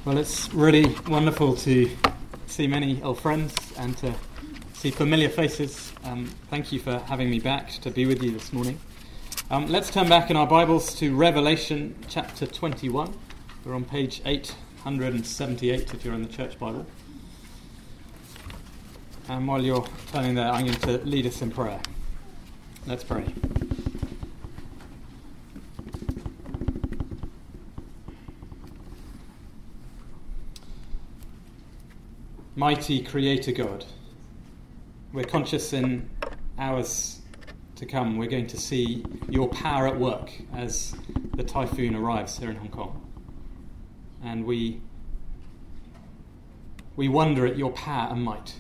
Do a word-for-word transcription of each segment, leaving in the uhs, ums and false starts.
Well, it's really wonderful to see many old friends and to see familiar faces. Um, thank you for having me back to be with you this morning. Um, let's turn back in our Bibles to Revelation chapter twenty-one. We're on page eight hundred seventy-eight if you're in the Church Bible. And while you're turning there, I'm going to lead us in prayer. Let's pray. Mighty Creator God, we're conscious in hours to come we're going to see your power at work as the typhoon arrives here in Hong Kong. And we we wonder at your power and might.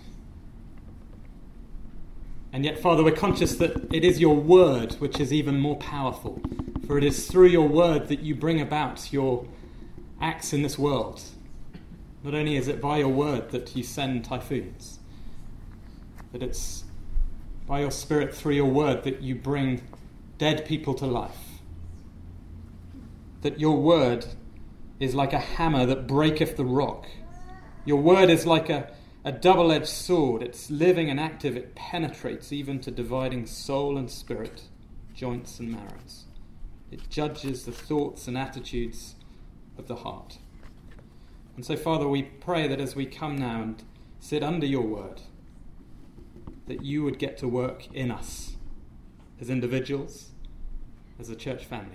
And yet, Father, we're conscious that it is your word which is even more powerful. For it is through your word that you bring about your acts in this world. Not only is it by your word that you send typhoons, but it's by your Spirit through your word that you bring dead people to life. That your word is like a hammer that breaketh the rock. Your word is like a, a double-edged sword. It's living and active. It penetrates even to dividing soul and spirit, joints and marrows. It judges the thoughts and attitudes of the heart. And so, Father, we pray that as we come now and sit under your word, that you would get to work in us as individuals, as a church family.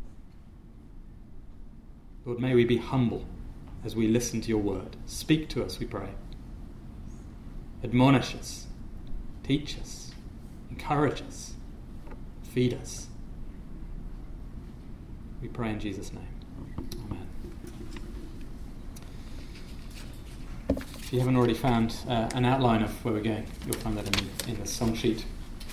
Lord, may we be humble as we listen to your word. Speak to us, we pray. Admonish us, teach us, encourage us, feed us. We pray in Jesus' name. Amen. If you haven't already found uh, an outline of where we're going, you'll find that in the, in the song sheet.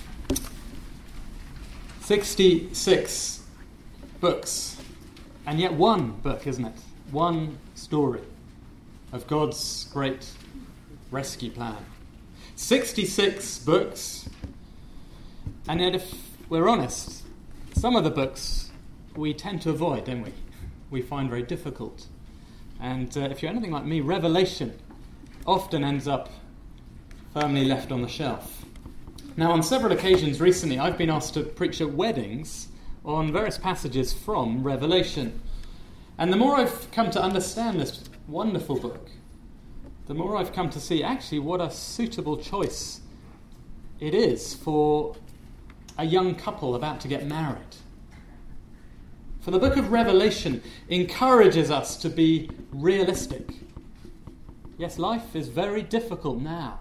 sixty-six books, and yet one book, isn't it? One story of God's great rescue plan. sixty-six books, and yet if we're honest, some of the books we tend to avoid, don't we? We find very difficult. And uh, if you're anything like me, Revelation often ends up firmly left on the shelf. Now, on several occasions recently, I've been asked to preach at weddings on various passages from Revelation. And the more I've come to understand this wonderful book, the more I've come to see actually what a suitable choice it is for a young couple about to get married. For the book of Revelation encourages us to be realistic. Yes, life is very difficult now.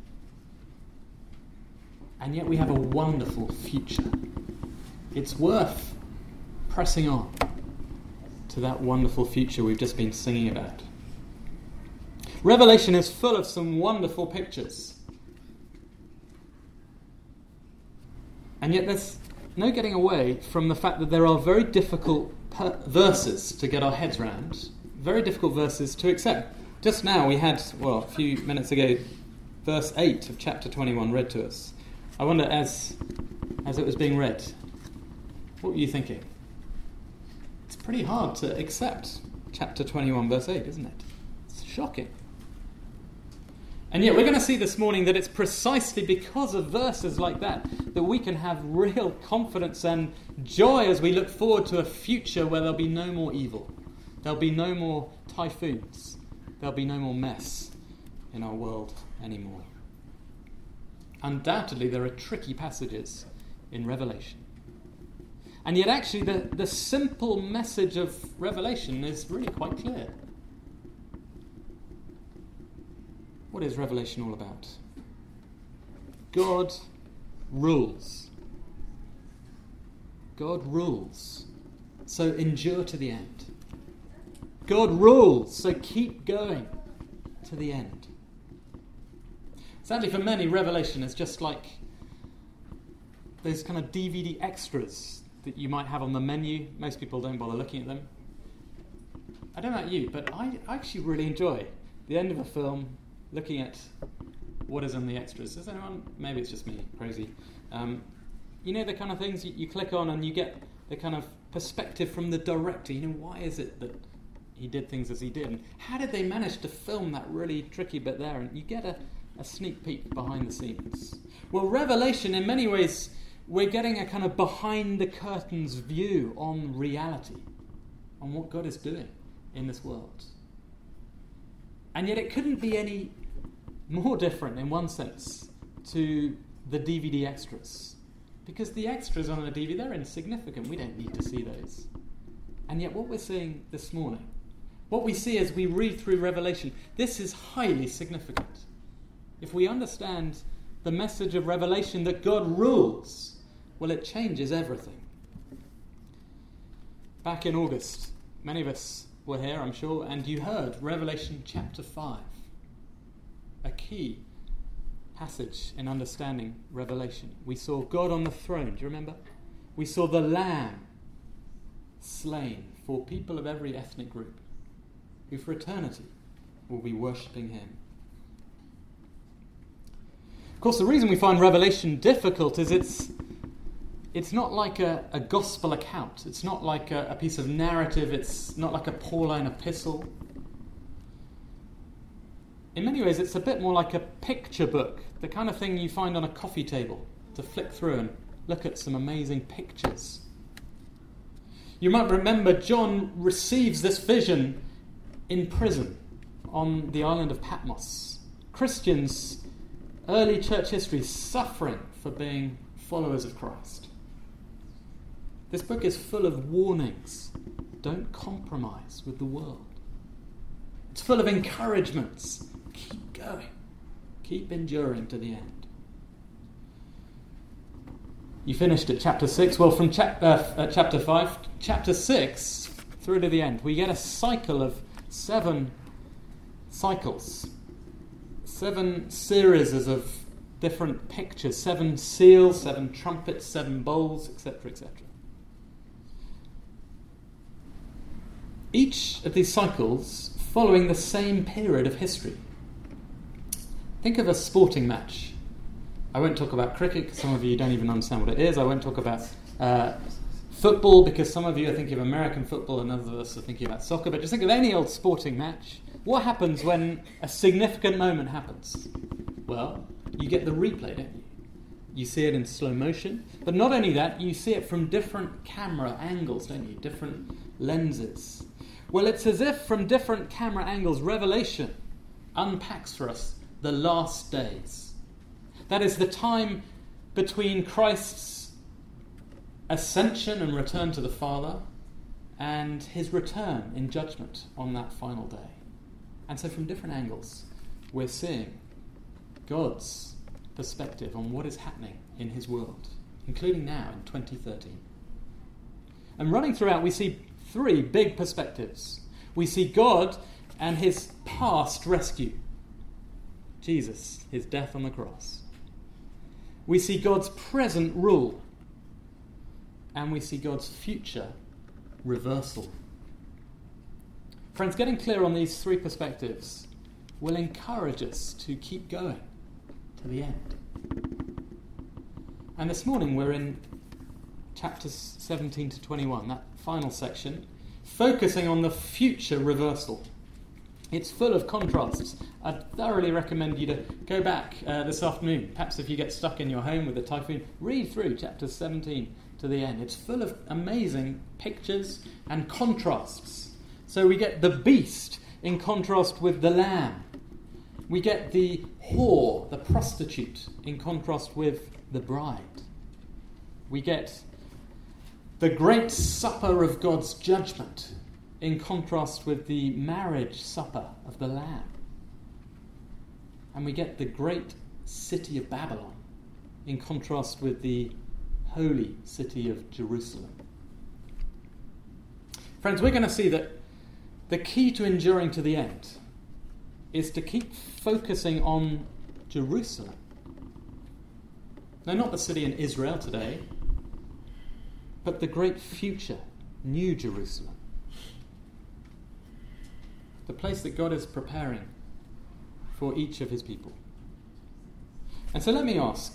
And yet we have a wonderful future. It's worth pressing on to that wonderful future we've just been singing about. Revelation is full of some wonderful pictures. And yet there's no getting away from the fact that there are very difficult per- verses to get our heads round. Very difficult verses to accept. Just now we had, well, a few minutes ago, verse eight of chapter twenty-one read to us. I wonder, as as it was being read, what were you thinking? It's pretty hard to accept chapter twenty-one, verse eight, isn't it? It's shocking. And yet we're going to see this morning that it's precisely because of verses like that that we can have real confidence and joy as we look forward to a future where there'll be no more evil. There'll be no more typhoons. There'll be no more mess in our world anymore. Undoubtedly, there are tricky passages in Revelation. And yet actually the, the simple message of Revelation is really quite clear. What is Revelation all about? God rules. God rules. So endure to the end. God rules, so keep going to the end. Sadly, for many, Revelation is just like those kind of D V D extras that you might have on the menu. Most people don't bother looking at them. I don't know about you, but I actually really enjoy the end of a film, looking at what is on the extras. Does anyone? Maybe it's just me, crazy. Um, you know the kind of things you, you click on and you get the kind of perspective from the director. You know, why is it that he did things as he did. And how did they manage to film that really tricky bit there? And you get a, a sneak peek behind the scenes. Well, Revelation, in many ways, we're getting a kind of behind-the-curtains view on reality, on what God is doing in this world. And yet it couldn't be any more different, in one sense, to the D V D extras. Because the extras on the D V D, they're insignificant. We don't need to see those. And yet what we're seeing this morning, what we see as we read through Revelation, this is highly significant. If we understand the message of Revelation that God rules, well, it changes everything. Back in August, many of us were here, I'm sure, and you heard Revelation chapter five, a key passage in understanding Revelation. We saw God on the throne, do you remember? We saw the Lamb slain for people of every ethnic group who for eternity will be worshipping him. Of course, the reason we find Revelation difficult is it's it's not like a, a gospel account. It's not like a, a piece of narrative. It's not like a Pauline epistle. In many ways, it's a bit more like a picture book, the kind of thing you find on a coffee table to flick through and look at some amazing pictures. You might remember John receives this vision in prison on the island of Patmos. Christians, early church history, suffering for being followers of Christ. This book is full of warnings. Don't compromise with the world. It's full of encouragements. Keep going. Keep enduring to the end. You finished at chapter six. Well, from chap- uh, uh, chapter five, chapter six through to the end, we get a cycle of seven cycles. Seven series of different pictures. Seven seals, seven trumpets, seven bowls, et cetera, et cetera. Each of these cycles following the same period of history. Think of a sporting match. I won't talk about cricket because some of you don't even understand what it is. I won't talk about uh, football because some of you are thinking of American football and others of us are thinking about soccer. But just think of any old sporting match. What happens when a significant moment happens? Well, you get the replay, don't you? You see it in slow motion. But not only that, you see it from different camera angles, don't you? Different lenses. Well, it's as if from different camera angles, Revelation unpacks for us the last days. That is the time between Christ's ascension and return to the Father and his return in judgment on that final day. And so from different angles, we're seeing God's perspective on what is happening in his world, including now in twenty thirteen. And running throughout, we see three big perspectives. We see God and his past rescue. Jesus, his death on the cross. We see God's present rule. And we see God's future reversal. Friends, getting clear on these three perspectives will encourage us to keep going to the end. And this morning we're in chapters seventeen to twenty-one, that final section, focusing on the future reversal. It's full of contrasts. I'd thoroughly recommend you to go back uh, this afternoon. Perhaps if you get stuck in your home with the typhoon, read through chapters seventeen to the end. It's full of amazing pictures and contrasts. So we get the beast in contrast with the lamb. We get the whore, the prostitute, in contrast with the bride. We get the great supper of God's judgment in contrast with the marriage supper of the Lamb. And we get the great city of Babylon in contrast with the holy city of Jerusalem. Friends, we're going to see that the key to enduring to the end is to keep focusing on Jerusalem. Now, not the city in Israel today, but the great future, New Jerusalem. The place that God is preparing for each of his people. And so let me ask,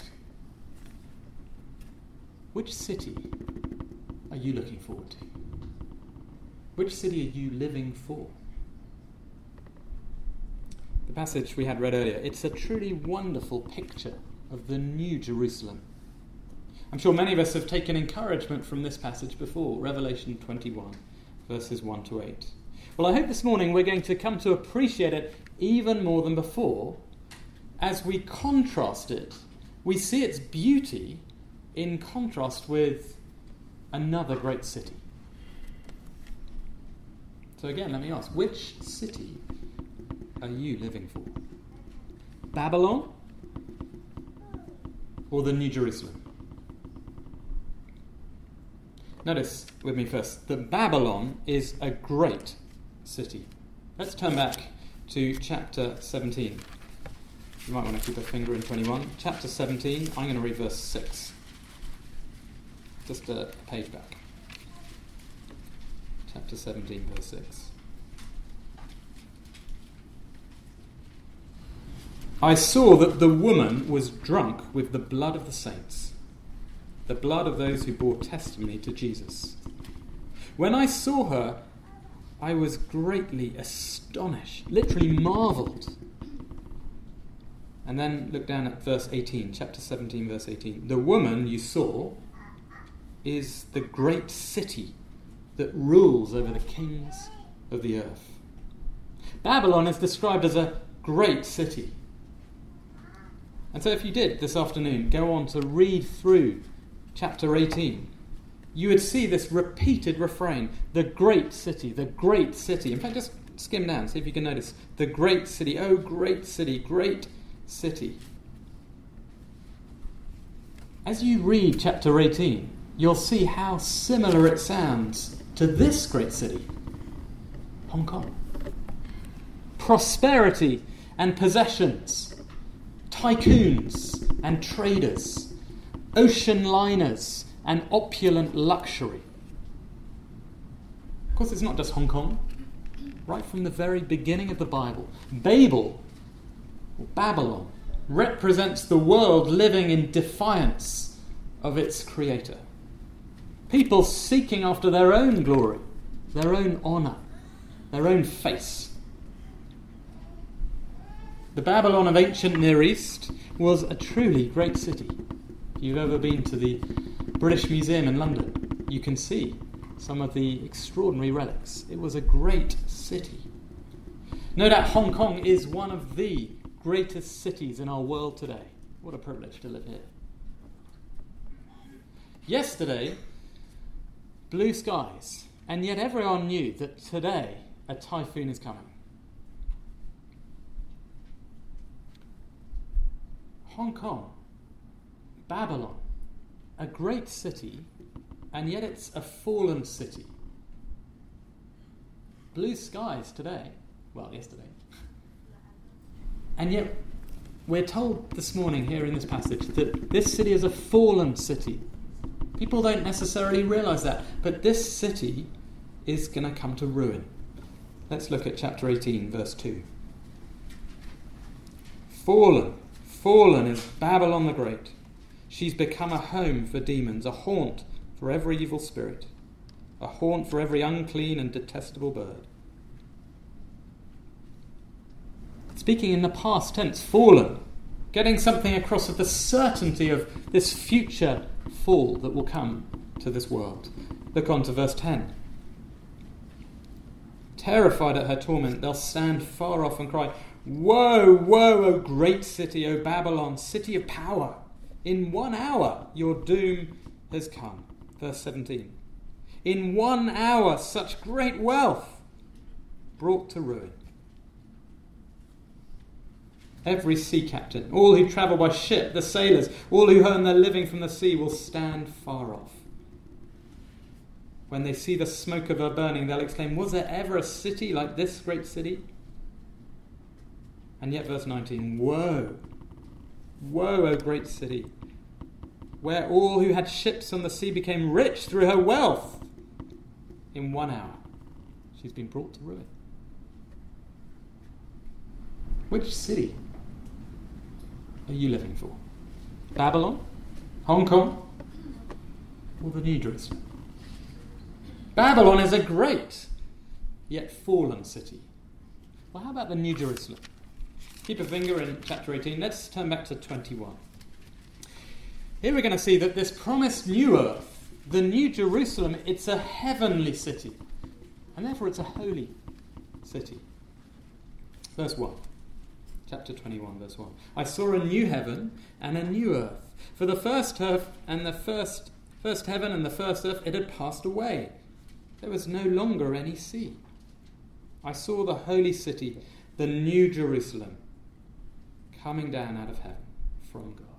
which city are you looking forward to? Which city are you living for? The passage we had read earlier, it's a truly wonderful picture of the New Jerusalem. I'm sure many of us have taken encouragement from this passage before, Revelation twenty-one, verses one to eight. Well, I hope this morning we're going to come to appreciate it even more than before. As we contrast it, we see its beauty in contrast with another great city. So again, let me ask, which city are you living for? Babylon or the New Jerusalem? Notice with me first that Babylon is a great city. Let's turn back to chapter seventeen. You might want to keep a finger in twenty-one. Chapter seventeen, I'm going to read verse six. Just a page back. Chapter seventeen, verse six. I saw that the woman was drunk with the blood of the saints, the blood of those who bore testimony to Jesus. When I saw her, I was greatly astonished, literally marvelled. And then look down at verse eighteen, chapter seventeen, verse eighteen. The woman you saw is the great city that rules over the kings of the earth. Babylon is described as a great city. And so if you did this afternoon go on to read through chapter eighteen, you would see this repeated refrain, the great city, the great city. In fact, just skim down, see if you can notice. The great city, oh great city, great city. As you read chapter eighteen, you'll see how similar it sounds to this great city, Hong Kong. Prosperity and possessions, tycoons and traders, ocean liners and opulent luxury. Of course, it's not just Hong Kong. Right from the very beginning of the Bible, Babel, or Babylon, represents the world living in defiance of its creator. People seeking after their own glory, their own honour, their own face. The Babylon of ancient Near East was a truly great city. If you've ever been to the British Museum in London, you can see some of the extraordinary relics. It was a great city. No doubt Hong Kong is one of the greatest cities in our world today. What a privilege to live here. Yesterday, blue skies, and yet everyone knew that today a typhoon is coming. Hong Kong, Babylon, a great city, and yet it's a fallen city. Blue skies today, well, yesterday. And yet we're told this morning here in this passage that this city is a fallen city. People don't necessarily realise that, but this city is going to come to ruin. Let's look at chapter eighteen, verse two. Fallen, fallen is Babylon the Great. She's become a home for demons, a haunt for every evil spirit, a haunt for every unclean and detestable bird. Speaking in the past tense, fallen, getting something across of the certainty of this future fall that will come to this world. Look on to verse ten. Terrified at her torment, they'll stand far off and cry, "Woe, woe, O great city, O Babylon, city of power! In one hour your doom has come." Verse seventeen. In one hour such great wealth brought to ruin. Every sea captain, all who travel by ship, the sailors, all who earn their living from the sea will stand far off. When they see the smoke of her burning, they'll exclaim, "Was there ever a city like this great city?" And yet verse nineteen, Woe, woe, O great city, where all who had ships on the sea became rich through her wealth. In one hour, she's been brought to ruin. Which city are you living for? Babylon, Hong Kong, or the New Jerusalem? Babylon is a great yet fallen city. Well, how about the New Jerusalem? Keep a finger in chapter eighteen. Let's turn back to twenty-one. Here we're going to see that this promised new earth, the New Jerusalem, it's a heavenly city. And therefore it's a holy city. Verse one. Chapter twenty-one, verse one. I saw a new heaven and a new earth. For the first earth and the first first heaven and the first earth, it had passed away. There was no longer any sea. I saw the holy city, the New Jerusalem, coming down out of heaven from God.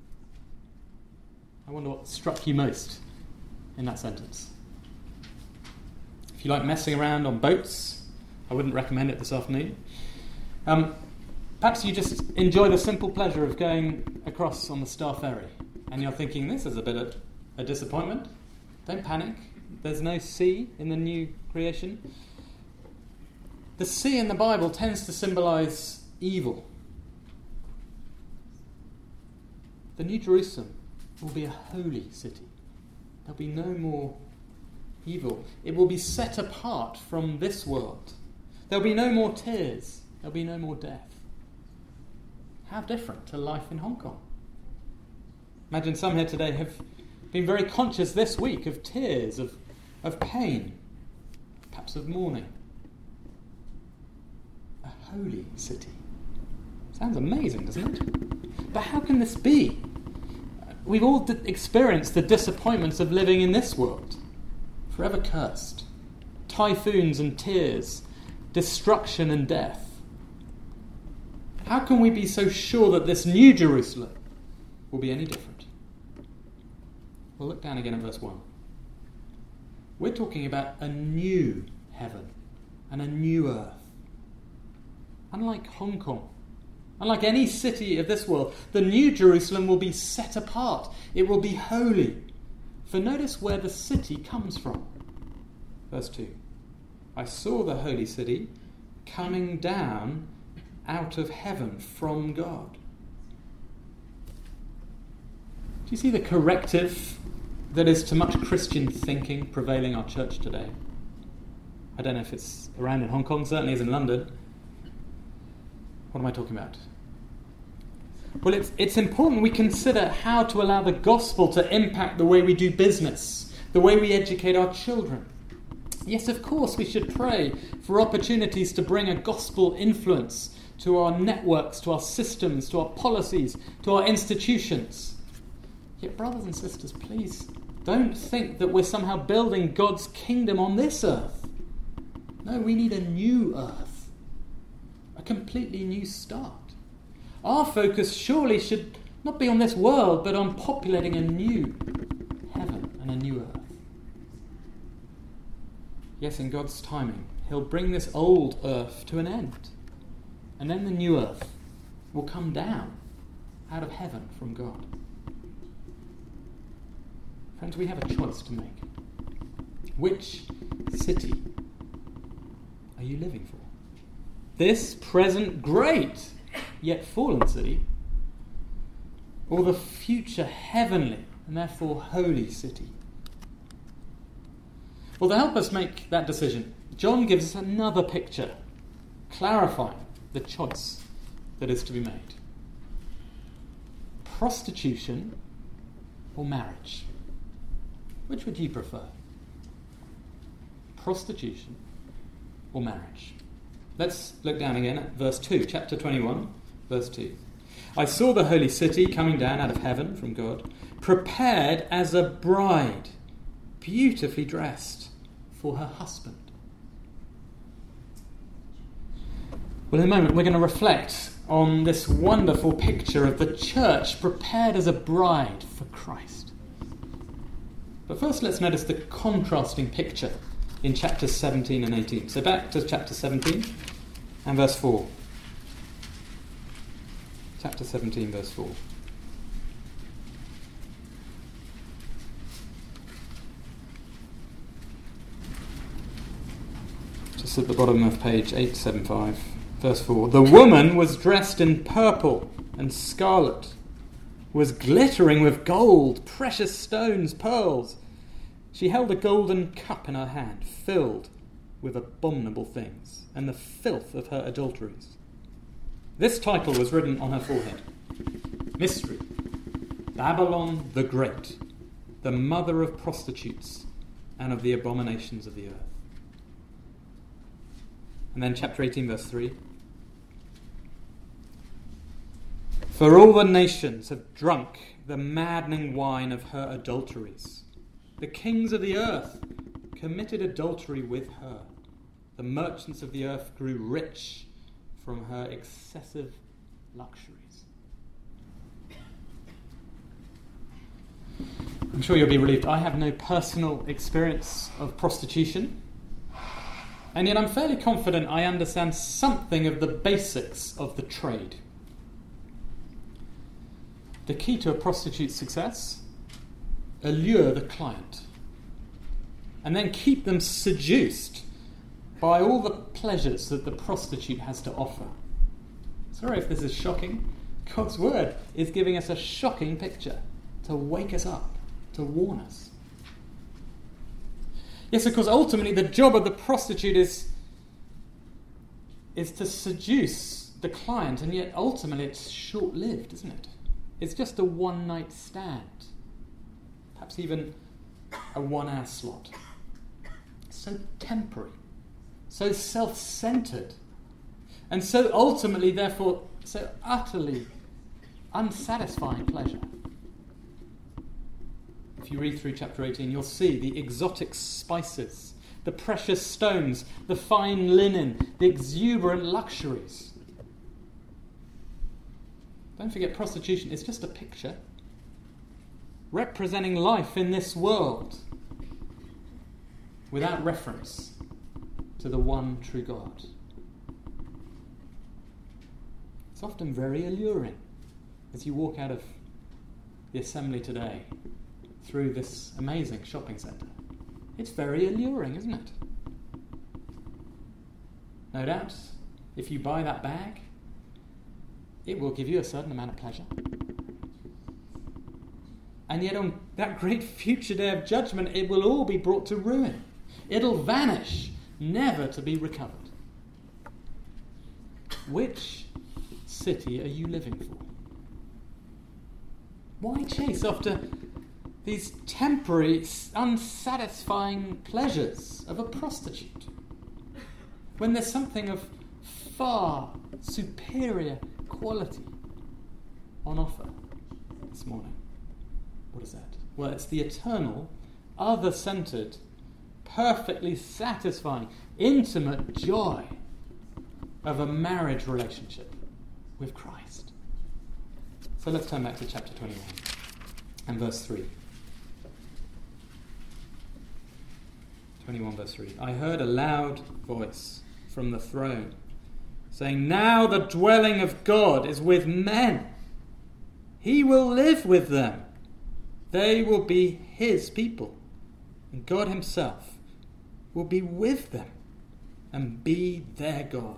I wonder what struck you most in that sentence. If you like messing around on boats, I wouldn't recommend it this afternoon. Um, perhaps you just enjoy the simple pleasure of going across on the Star Ferry and you're thinking, this is a bit of a disappointment. Don't panic. There's no sea in the new creation. The sea in the Bible tends to symbolize evil. The New Jerusalem will be a holy city. There'll be no more evil. It will be set apart from this world. There'll be no more tears. There'll be no more death. How different to life in Hong Kong. Imagine some here today have been very conscious this week of tears, of, of pain, perhaps of mourning. A holy city. Sounds amazing, doesn't it? But how can this be? We've all d- experienced the disappointments of living in this world, forever cursed. Typhoons and tears, destruction and death. How can we be so sure that this New Jerusalem will be any different? Well, look down again at verse one. We're talking about a new heaven and a new earth. Unlike Hong Kong, unlike any city of this world, the New Jerusalem will be set apart. It will be holy. For notice where the city comes from. Verse two. I saw the holy city coming down out of heaven from God. Do you see the corrective that is to much Christian thinking prevailing our church today? I don't know if it's around in Hong Kong, certainly is in London. What am I talking about? Well, it's, it's important we consider how to allow the gospel to impact the way we do business, the way we educate our children. Yes, of course, we should pray for opportunities to bring a gospel influence to our networks, to our systems, to our policies, to our institutions. Yet, brothers and sisters, please don't think that we're somehow building God's kingdom on this earth. No, we need a new earth, a completely new start. Our focus surely should not be on this world, but on populating a new heaven and a new earth. Yes, in God's timing, He'll bring this old earth to an end. And then the new earth will come down out of heaven from God. Friends, we have a choice to make. Which city are you living for? This present great yet fallen city, or the future heavenly and therefore holy city? Well, to help us make that decision, John gives us another picture, clarifying the choice that is to be made. Prostitution or marriage? Which would you prefer? Prostitution or marriage? Let's look down again at verse two, chapter twenty-one, verse two. I saw the holy city coming down out of heaven from God, prepared as a bride, beautifully dressed for her husband. Well, in a moment, we're going to reflect on this wonderful picture of the church prepared as a bride for Christ. But first, let's notice the contrasting picture in chapters seventeen and eighteen. So back to chapter seventeen and verse four. Chapter seventeen, verse four. Just at the bottom of page eight seventy-five, verse four. The woman was dressed in purple and scarlet, was glittering with gold, precious stones, pearls. She held a golden cup in her hand, filled with abominable things and the filth of her adulteries. This title was written on her forehead. Mystery. Babylon the Great, the mother of prostitutes and of the abominations of the earth. And then chapter eighteen, verse three. For all the nations have drunk the maddening wine of her adulteries. The kings of the earth committed adultery with her. The merchants of the earth grew rich from her excessive luxuries. I'm sure you'll be relieved. I have no personal experience of prostitution. And yet I'm fairly confident I understand something of the basics of the trade. The key to a prostitute's success: allure the client and then keep them seduced by all the pleasures that the prostitute has to offer. Sorry if this is shocking. God's word is giving us a shocking picture to wake us up, to warn us. Yes, of course, ultimately the job of the prostitute is, is to seduce the client, and yet ultimately it's short-lived, isn't it? It's just a one-night stand, perhaps even a one-hour slot. So temporary, so self-centered, and so ultimately, therefore, so utterly unsatisfying pleasure. If you read through chapter eighteen, you'll see the exotic spices, the precious stones, the fine linen, the exuberant luxuries. Don't forget, prostitution is just a picture representing life in this world without reference to the one true God. It's often very alluring as you walk out of the assembly today through this amazing shopping centre. It's very alluring, isn't it? No doubt, if you buy that bag, it will give you a certain amount of pleasure. And yet on that great future day of judgment, it will all be brought to ruin. It'll vanish, never to be recovered. Which city are you living for? Why chase after these temporary, unsatisfying pleasures of a prostitute when there's something of far superior quality on offer this morning? What is that? Well, it's the eternal, other-centered, perfectly satisfying, intimate joy of a marriage relationship with Christ. So let's turn back to chapter twenty-one and verse three. twenty-one verse three. I heard a loud voice from the throne saying, "Now the dwelling of God is with men. He will live with them. They will be his people, and God himself will be with them and be their God."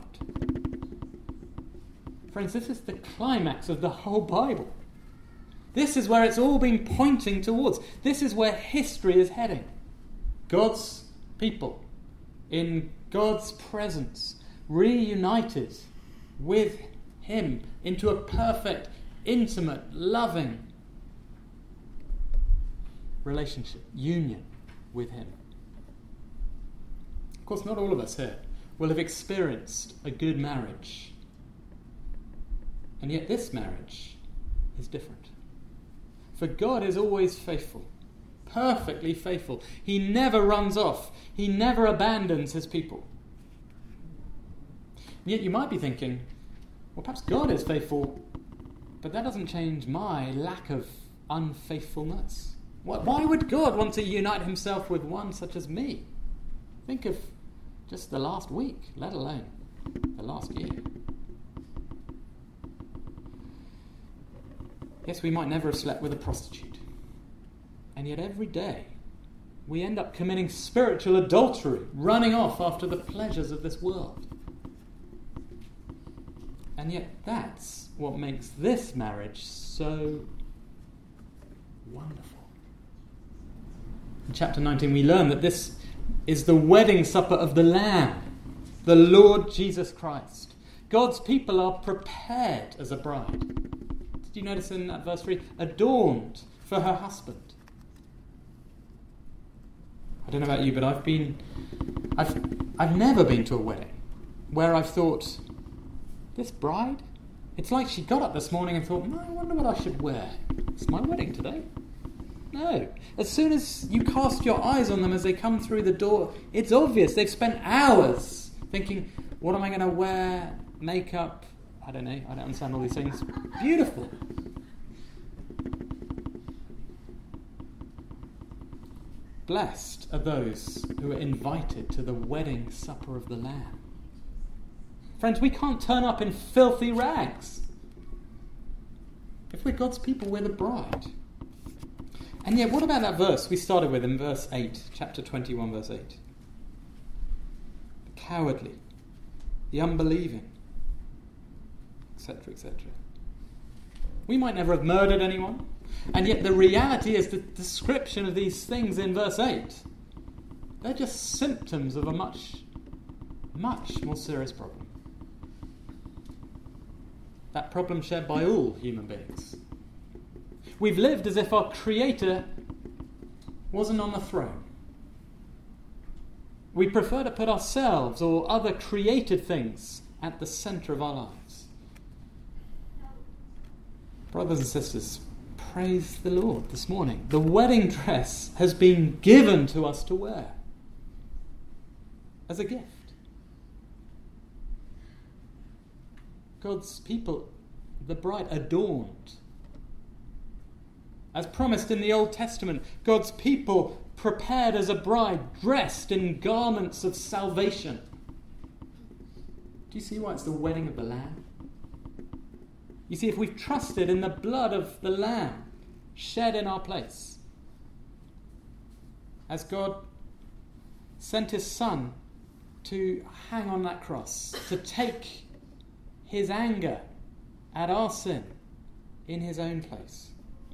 Friends, this is the climax of the whole Bible. This is where it's all been pointing towards. This is where history is heading. God's people in God's presence, reunited with him into a perfect, intimate, loving relationship, union with him. Of course, not all of us here will have experienced a good marriage. And yet this marriage is different. For God is always faithful, perfectly faithful. He never runs off. He never abandons his people. And yet you might be thinking, well, perhaps God is faithful, but that doesn't change my lack of unfaithfulness. Why would God want to unite himself with one such as me? Think of just the last week, let alone the last year. Yes, we might never have slept with a prostitute. And yet every day we end up committing spiritual adultery, running off after the pleasures of this world. And yet that's what makes this marriage so wonderful. In chapter nineteen we learn that this is the wedding supper of the Lamb, the Lord Jesus Christ. God's people are prepared as a bride. Did you notice in that verse three? Adorned for her husband. I don't know about you, but I've been, I've, I've never been to a wedding where I've thought, this bride, it's like she got up this morning and thought, no, I wonder what I should wear. It's my wedding today. No. As soon as you cast your eyes on them as they come through the door, it's obvious. They've spent hours thinking, what am I going to wear? Makeup. I don't know. I don't understand all these things. Beautiful. Blessed are those who are invited to the wedding supper of the Lamb. Friends, we can't turn up in filthy rags. If we're God's people, we're the bride. And yet, what about that verse we started with in verse eight, chapter twenty-one, verse eight? The cowardly, the unbelieving, et cetera, et cetera. We might never have murdered anyone, and yet the reality is the description of these things in verse eight. They're just symptoms of a much, much more serious problem. That problem shared by all human beings. We've lived as if our Creator wasn't on the throne. We prefer to put ourselves or other created things at the centre of our lives. Brothers and sisters, praise the Lord this morning. The wedding dress has been given to us to wear as a gift. God's people, the bride, adorned. As promised in the Old Testament, God's people prepared as a bride, dressed in garments of salvation. Do you see why it's the wedding of the Lamb? You see, if we've trusted in the blood of the Lamb shed in our place, as God sent his Son to hang on that cross, to take his anger at our sin in his own place.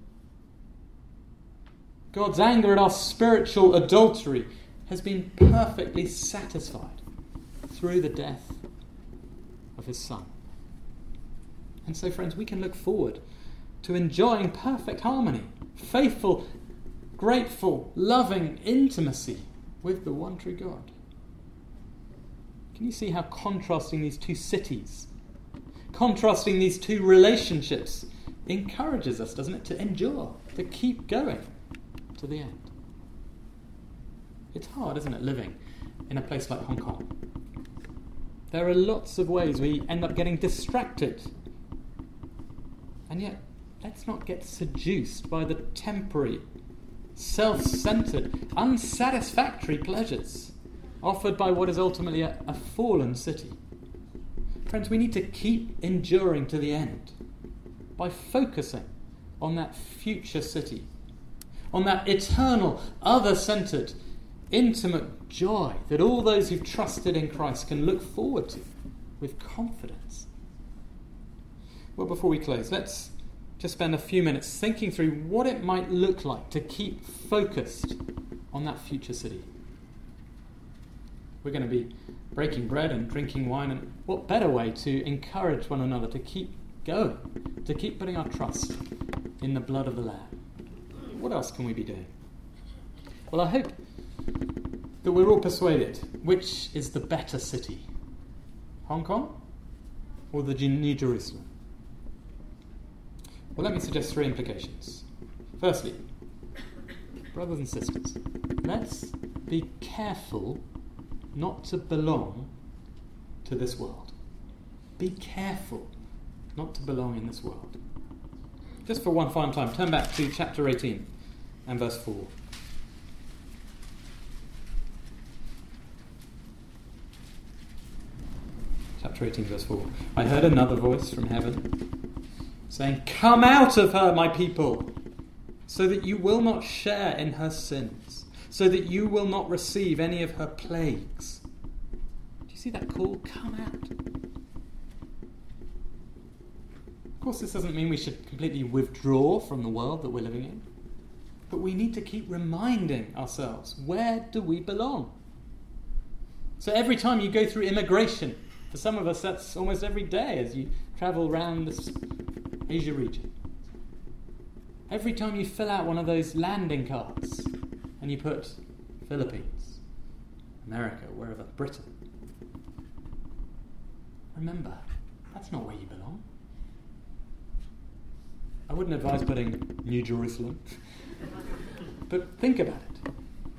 God's anger at our spiritual adultery has been perfectly satisfied through the death of his Son. And so, friends, we can look forward to enjoying perfect harmony, faithful, grateful, loving intimacy with the one true God. Can you see how contrasting these two cities, contrasting these two relationships encourages us, doesn't it, to endure, to keep going to the end? It's hard, isn't it, living in a place like Hong Kong? There are lots of ways we end up getting distracted. And yet, let's not get seduced by the temporary, self-centered, unsatisfactory pleasures offered by what is ultimately a, a fallen city. Friends, we need to keep enduring to the end by focusing on that future city, on that eternal, other-centered, intimate joy that all those who've trusted in Christ can look forward to with confidence. Well, before we close, let's just spend a few minutes thinking through what it might look like to keep focused on that future city. We're going to be breaking bread and drinking wine, and what better way to encourage one another to keep going, to keep putting our trust in the blood of the Lamb. What else can we be doing? Well, I hope that we're all persuaded which is the better city, Hong Kong or the New Jerusalem. Well, let me suggest three implications. Firstly, brothers and sisters, let's be careful not to belong to this world. Be careful not to belong in this world. Just for one final time, turn back to chapter eighteen and verse four. Chapter eighteen, verse four. I heard another voice from heaven saying, "Come out of her, my people, so that you will not share in her sins, so that you will not receive any of her plagues." Do you see that call? Come out. Of course, this doesn't mean we should completely withdraw from the world that we're living in, but we need to keep reminding ourselves, where do we belong? So every time you go through immigration, for some of us that's almost every day as you travel around this Asia region. Every time you fill out one of those landing cards and you put Philippines, America, wherever, Britain, remember, that's not where you belong. I wouldn't advise putting New Jerusalem, but think about it.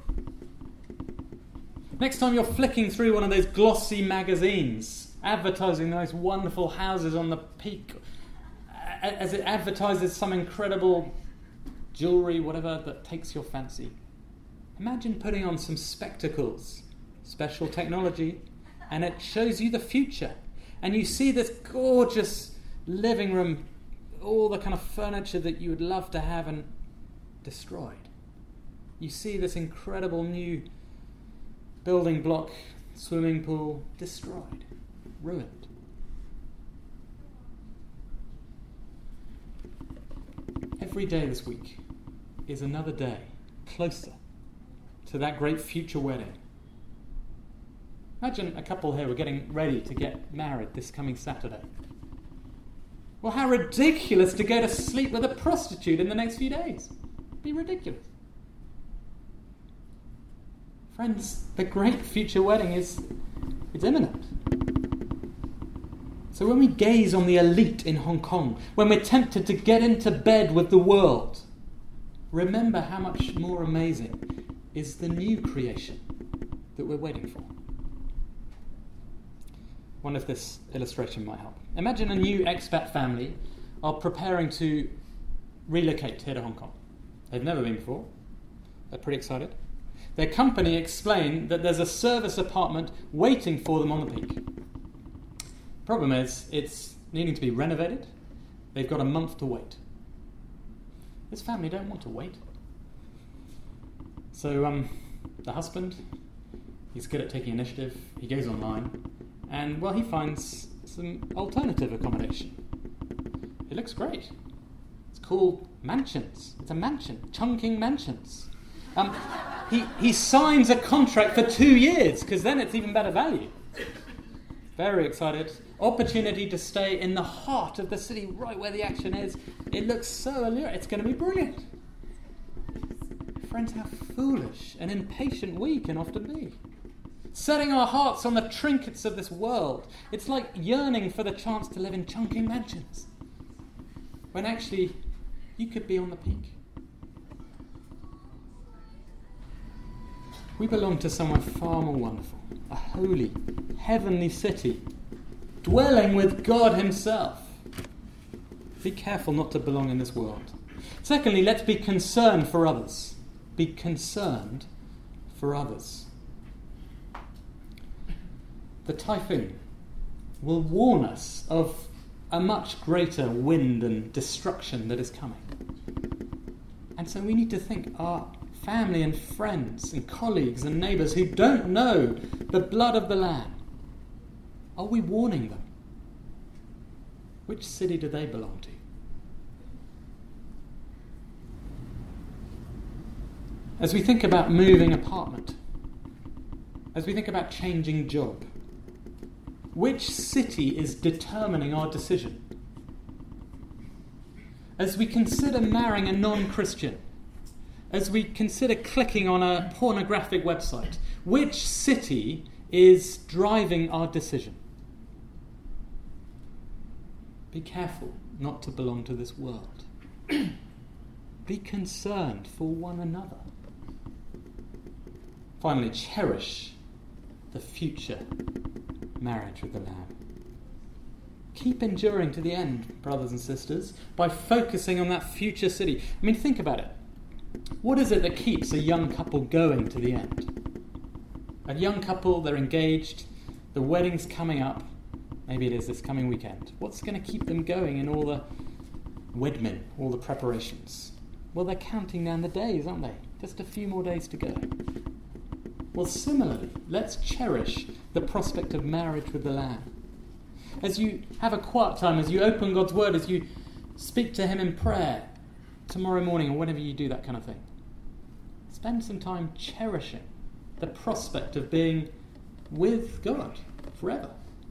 Next time you're flicking through one of those glossy magazines advertising those wonderful houses on the peak, as it advertises some incredible jewellery, whatever, that takes your fancy, imagine putting on some spectacles, special technology, and it shows you the future. And you see this gorgeous living room, all the kind of furniture that you would love to have, and destroyed. You see this incredible new building block, swimming pool, destroyed, ruined. Every day this week is another day closer to that great future wedding. Imagine a couple here were getting ready to get married this coming Saturday. Well, how ridiculous to go to sleep with a prostitute in the next few days. It'd be ridiculous. Friends, the great future wedding is it's imminent. So when we gaze on the elite in Hong Kong, when we're tempted to get into bed with the world, remember how much more amazing is the new creation that we're waiting for. I wonder if this illustration might help. Imagine a new expat family are preparing to relocate here to Hong Kong. They've never been before. They're pretty excited. Their company explain that there's a service apartment waiting for them on the peak. Problem is, it's needing to be renovated. They've got a month to wait. This family don't want to wait. So um, the husband, he's good at taking initiative. He goes online. And, well, he finds some alternative accommodation. It looks great. It's called Mansions. It's a mansion. Chungking Mansions. Um, he, he signs a contract for two years, because then it's even better value. Very excited. Opportunity to stay in the heart of the city, right where the action is. It looks so alluring. It's going to be brilliant. Friends, how foolish and impatient we can often be. Setting our hearts on the trinkets of this world. It's like yearning for the chance to live in Chungking Mansions, when actually you could be on the peak. We belong to somewhere far more wonderful, a holy, heavenly city, dwelling with God himself. Be careful not to belong in this world. Secondly, let's be concerned for others. Be concerned for others. The typhoon will warn us of a much greater wind and destruction that is coming. And so we need to think our family and friends and colleagues and neighbours who don't know the blood of the Lamb, are we warning them? Which city do they belong to? As we think about moving apartment, as we think about changing job, which city is determining our decision? As we consider marrying a non-Christian, as we consider clicking on a pornographic website, which city is driving our decision? Be careful not to belong to this world. Be concerned for one another. Finally, cherish the future marriage with the Lamb. Keep enduring to the end, brothers and sisters, by focusing on that future city. I mean, think about it. What is it that keeps a young couple going to the end? A young couple, they're engaged, the wedding's coming up, maybe it is this coming weekend. What's going to keep them going in all the wedmin, all the preparations? Well, they're counting down the days, aren't they? Just a few more days to go. Well, similarly, let's cherish the prospect of marriage with the Lamb. As you have a quiet time, as you open God's Word, as you speak to Him in prayer tomorrow morning or whenever you do that kind of thing, spend some time cherishing the prospect of being with God forever.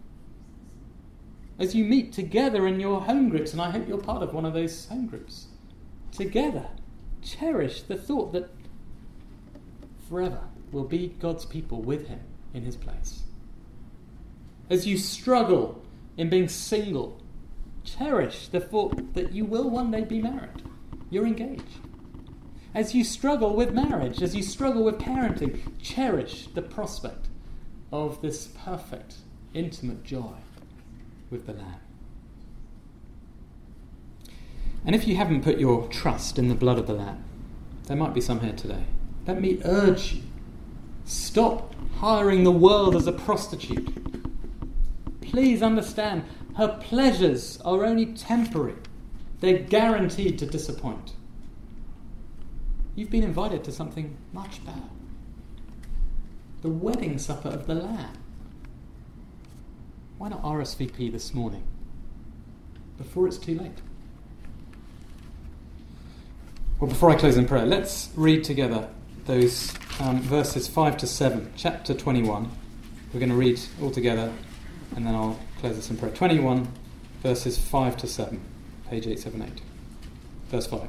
As you meet together in your home groups, and I hope you're part of one of those home groups, together, cherish the thought that forever we'll be God's people with him in his place. As you struggle in being single, cherish the thought that you will one day be married. You're engaged. As you struggle with marriage, as you struggle with parenting, cherish the prospect of this perfect, intimate joy with the Lamb. And if you haven't put your trust in the blood of the Lamb, there might be some here today. Let me urge you, stop hiring the world as a prostitute. Please understand, her pleasures are only temporary. They're guaranteed to disappoint. You've been invited to something much better. The wedding supper of the Lamb. Why not R S V P this morning, before it's too late? Well, before I close in prayer, let's read together those um, verses five to seven, chapter twenty-one. We're going to read all together, and then I'll close this in prayer. twenty-one, verses five to seven, page eight seventy-eight. Verse five.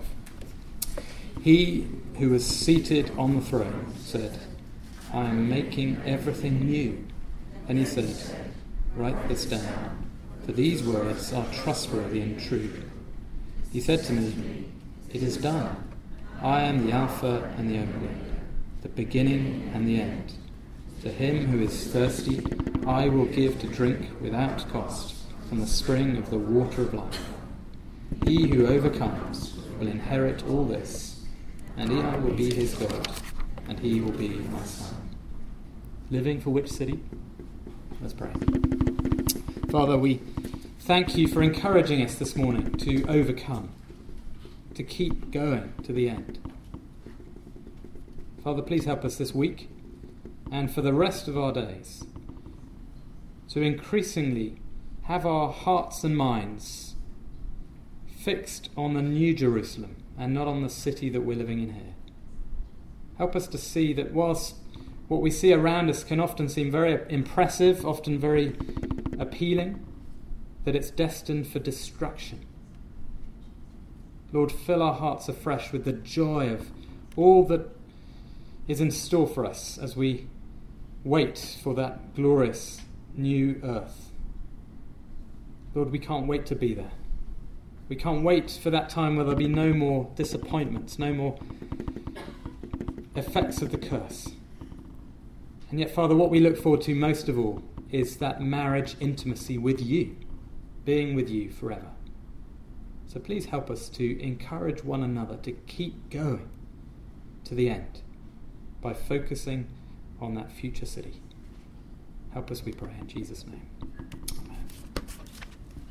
He who was seated on the throne said, I am making everything new. And he said, write this down, for these words are trustworthy and true. He said to me, it is done. I am the Alpha and the Omega, the beginning and the end. To him who is thirsty, I will give to drink without cost from the spring of the water of life. He who overcomes will inherit all this, and I will be his God, and he will be my son. Living for which city? Let's pray. Father, we thank you for encouraging us this morning to overcome, to keep going to the end. Father, please help us this week and for the rest of our days to increasingly have our hearts and minds fixed on the New Jerusalem and not on the city that we're living in here. Help us to see that whilst what we see around us can often seem very impressive, often very appealing, that it's destined for destruction. Lord, fill our hearts afresh with the joy of all that is in store for us as we wait for that glorious new earth. Lord, we can't wait to be there. We can't wait for that time where there'll be no more disappointments, no more effects of the curse. And yet, Father, what we look forward to most of all is that marriage intimacy with you, being with you forever. So please help us to encourage one another to keep going to the end by focusing on that future city. Help us, we pray, in Jesus' name.